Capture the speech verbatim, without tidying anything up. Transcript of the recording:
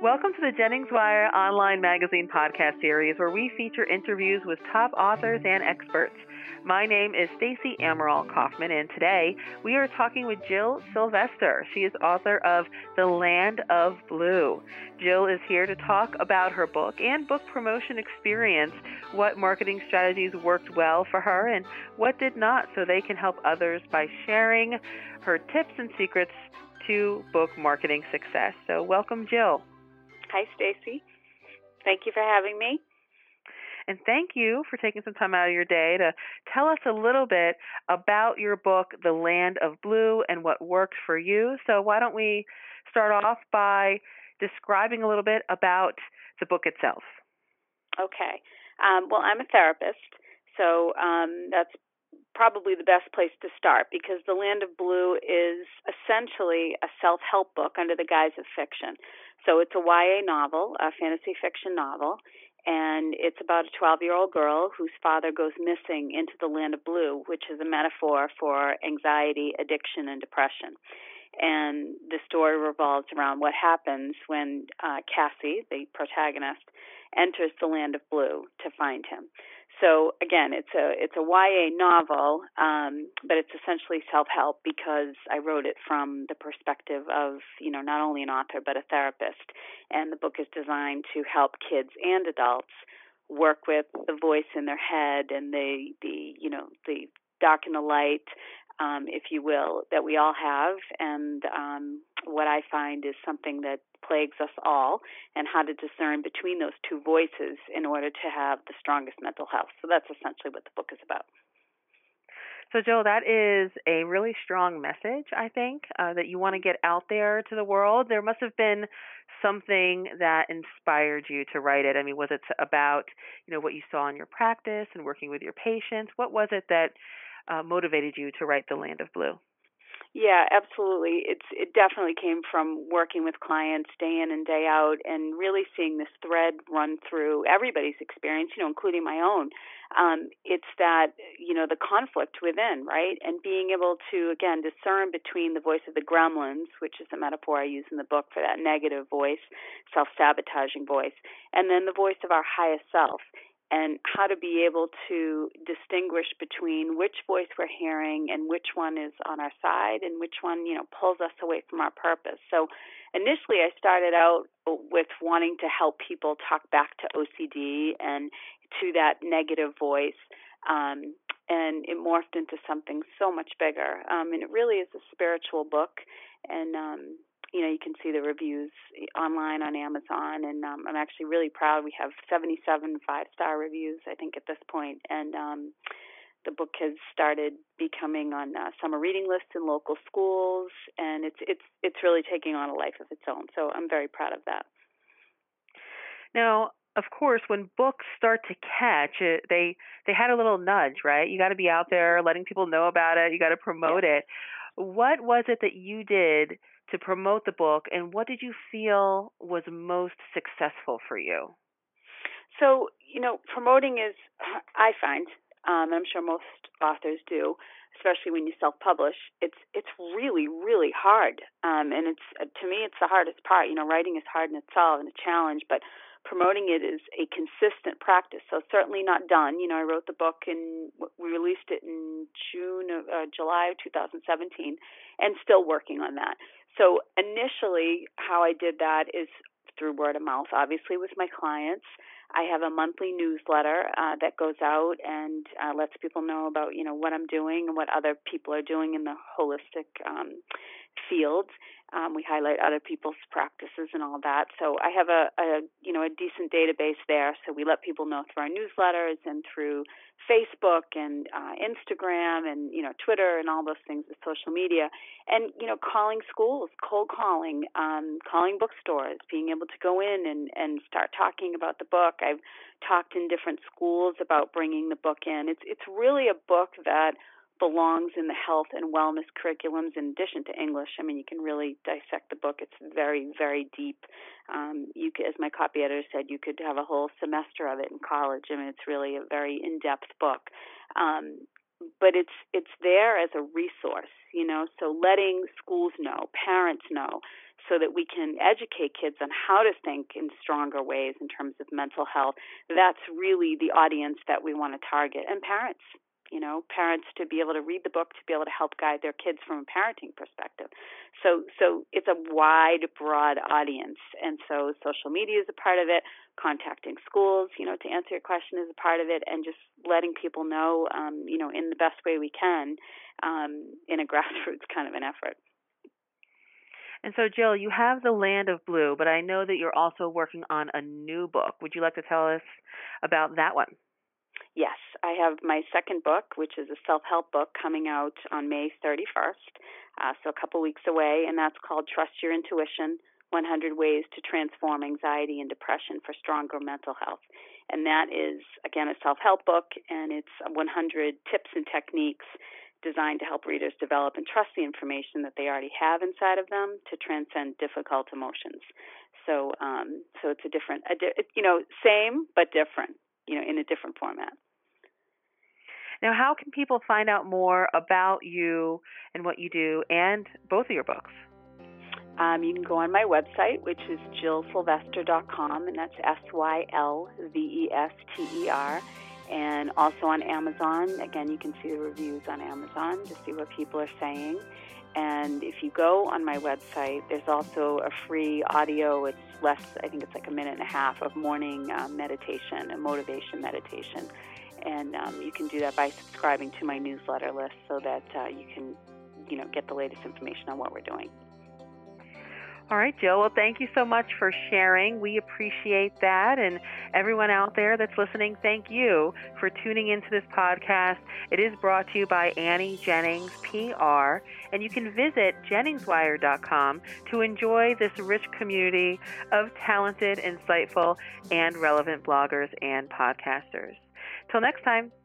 Welcome to the Jennings Wire Online Magazine podcast series, where we feature interviews with top authors and experts. My name is Stacey Amaral Kaufman, and today we are talking with Jill Sylvester. She is author of The Land of Blue. Jill is here to talk about her book and book promotion experience, what marketing strategies worked well for her and what did not, so they can help others by sharing her tips and secrets to book marketing success. So welcome, Jill. Hi, Stacey. Thank you for having me. And thank you for taking some time out of your day to tell us a little bit about your book, The Land of Blue, and what worked for you. So why don't we start off by describing a little bit about the book itself? Okay. Um, well, I'm a therapist, so um, that's probably the best place to start, because The Land of Blue is essentially a self-help book under the guise of fiction. So it's a Y A novel, a fantasy fiction novel, and it's about a twelve-year-old girl whose father goes missing into the Land of Blue, which is a metaphor for anxiety, addiction, and depression. And the story revolves around what happens when uh, Cassie, the protagonist, enters the Land of Blue to find him. So again, it's a it's a Y A novel, um, but it's essentially self-help because I wrote it from the perspective of, you know, not only an author but a therapist. And the book is designed to help kids and adults work with the voice in their head and the the you know the dark and the light, um, if you will, that we all have. And um, what I find is something that plagues us all, and how to discern between those two voices in order to have the strongest mental health. So that's essentially what the book is about. So, Jill, that is a really strong message, I think, uh, that you want to get out there to the world. There must have been something that inspired you to write it. I mean, was it about, you know, what you saw in your practice and working with your patients? What was it that uh, motivated you to write The Land of Blue? Yeah, absolutely. It's it definitely came from working with clients day in and day out, and really seeing this thread run through everybody's experience, you know, including my own. Um, it's that, you know, the conflict within, right? And being able to, again, discern between the voice of the gremlins, which is a metaphor I use in the book for that negative voice, self-sabotaging voice, and then the voice of our highest self, and how to be able to distinguish between which voice we're hearing and which one is on our side and which one, you know, pulls us away from our purpose. So initially I started out with wanting to help people talk back to O C D and to that negative voice, um, and it morphed into something so much bigger. Um, and it really is a spiritual book, and um, you know, you can see the reviews online on Amazon, and um, I'm actually really proud. We have seventy-seven five-star reviews, I think, at this point, and um, the book has started becoming on uh, summer reading lists in local schools, and it's it's it's really taking on a life of its own. So I'm very proud of that. Now, of course, when books start to catch, it, they they had a little nudge, right? You got to be out there letting people know about it. You got to promote Yeah. it. What was it that you did to promote the book, and what did you feel was most successful for you? So, you know, promoting is, I find, um, I'm sure most authors do, especially when you self-publish, it's it's really, really hard. Um, and it's to me, it's the hardest part. You know, writing is hard in itself and a challenge, but promoting it is a consistent practice. So certainly not done. You know, I wrote the book and we released it in June, of, uh, July of two thousand seventeen, and still working on that. So initially, how I did that is through word of mouth, obviously with my clients. I have a monthly newsletter uh, that goes out and uh, lets people know about, you know, what I'm doing and what other people are doing in the holistic um, fields. Um, we highlight other people's practices and all that. So I have a, a, you know, a decent database there. So we let people know through our newsletters and through Facebook and uh, Instagram and, you know, Twitter and all those things with social media. And, you know, calling schools, cold calling, um, calling bookstores, being able to go in and, and start talking about the book. I've talked in different schools about bringing the book in. It's it's really a book that belongs in the health and wellness curriculums in addition to English. I mean, you can really dissect the book. It's very, very deep. Um, you could, as my copy editor said, you could have a whole semester of it in college. I mean, it's really a very in-depth book. Um, but it's it's there as a resource, you know, so letting schools know, parents know, so that we can educate kids on how to think in stronger ways in terms of mental health. That's really the audience that we want to target. And parents, you know, parents to be able to read the book, to be able to help guide their kids from a parenting perspective. So so it's a wide, broad audience. And so social media is a part of it, contacting schools, you know, to answer your question, is a part of it, and just letting people know, um, you know, in the best way we can, um, in a grassroots kind of an effort. And so, Jill, you have The Land of Blue, but I know that you're also working on a new book. Would you like to tell us about that one? Yes, I have my second book, which is a self-help book, coming out on May thirty-first, uh, so a couple weeks away, and that's called Trust Your Intuition, one hundred Ways to Transform Anxiety and Depression for Stronger Mental Health. And that is, again, a self-help book, and it's one hundred tips and techniques designed to help readers develop and trust the information that they already have inside of them to transcend difficult emotions. So, um, so it's a different, a di- you know, same but different, you know, in a different format. Now, how can people find out more about you and what you do and both of your books? Um, you can go on my website, which is jill sylvester dot com, and that's S Y L V E S T E R. And also on Amazon. Again, you can see the reviews on Amazon to see what people are saying. And if you go on my website, there's also a free audio. It's less, I think it's like a minute and a half of morning um, meditation, a motivation meditation. And um, you can do that by subscribing to my newsletter list so that uh, you can, you know, get the latest information on what we're doing. All right, Jill. Well, thank you so much for sharing. We appreciate that. And everyone out there that's listening, thank you for tuning into this podcast. It is brought to you by Annie Jennings, P R. And you can visit jennings wire dot com to enjoy this rich community of talented, insightful, and relevant bloggers and podcasters. Till next time.